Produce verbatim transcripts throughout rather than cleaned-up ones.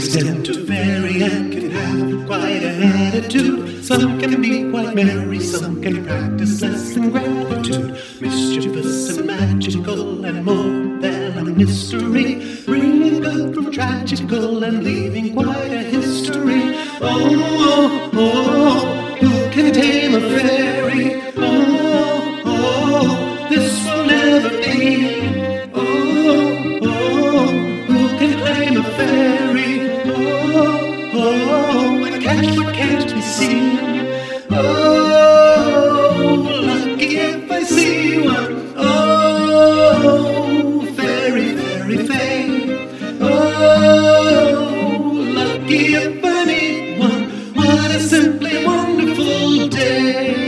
Fairies tend to vary and can have quite an attitude. Some can be quite merry, some can practice less than gratitude. Mischievous and magical and more than a mystery, bringing good from tragical and leaving quite a history. Oh, oh, oh, who can tame a fairy? Oh, oh, this will never be. Oh, oh, who can claim a fairy? Oh, oh, and catch what can't be seen. Oh, lucky if I see one. Oh, fairy, fairy, fairy. Oh, lucky if I meet one. What a simply wonderful day.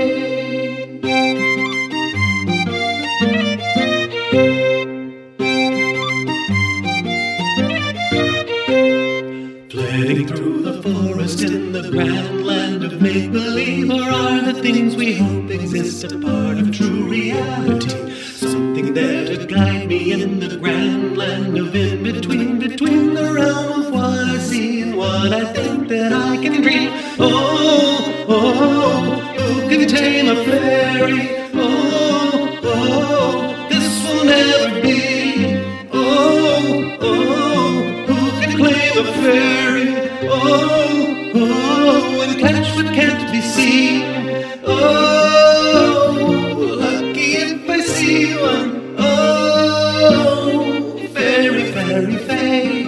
Flitting through the forest in the grand land of make-believe, or are the things we hope exist a part of true reality? Something there to guide me in the grand land of in-between, between the realm of what I see and what I think that I can dream. Oh, oh, who can tame a fairy? Oh, oh, this will never be. Oh, oh, who can claim a fairy? Oh, oh, and catch what can't be seen. Oh, lucky if I see one. Oh, fairy, fairy, fairy.